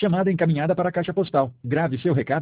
Chamada encaminhada para a caixa postal. Grave seu recado